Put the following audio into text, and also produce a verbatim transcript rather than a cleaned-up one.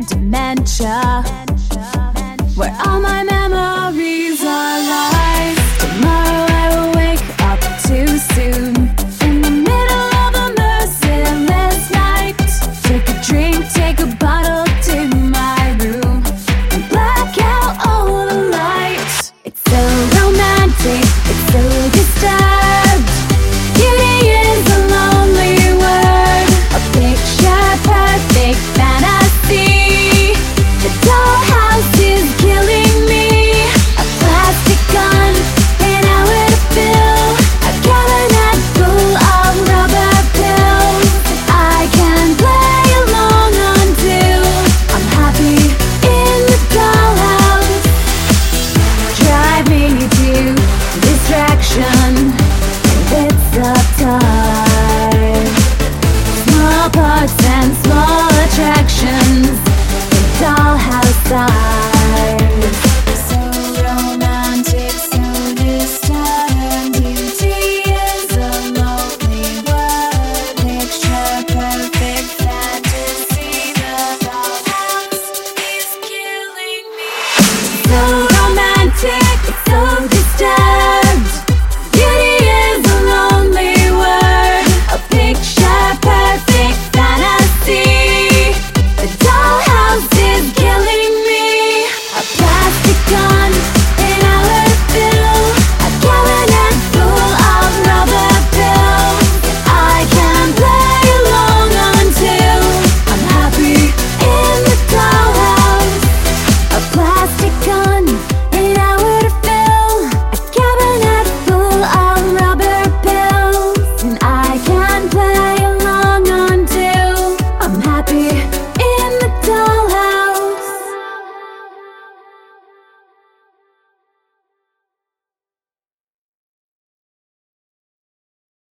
dementia, where all my memories are lost. Tomorrow I will wake up too soon, in the middle of a merciless night. Take a drink, take a bottle to my room, and black out all the lights. It's so romantic, it's so disturbed. Beauty is a lonely word, a picture perfect fantasy. The dollhouse is killing me. A plastic gun, and how would it feel? A cabinet full of rubber pills I can play along until I'm happy in the dollhouse. Drive me to distraction in bits of time. Small parts and small attractions, the dollhouse side.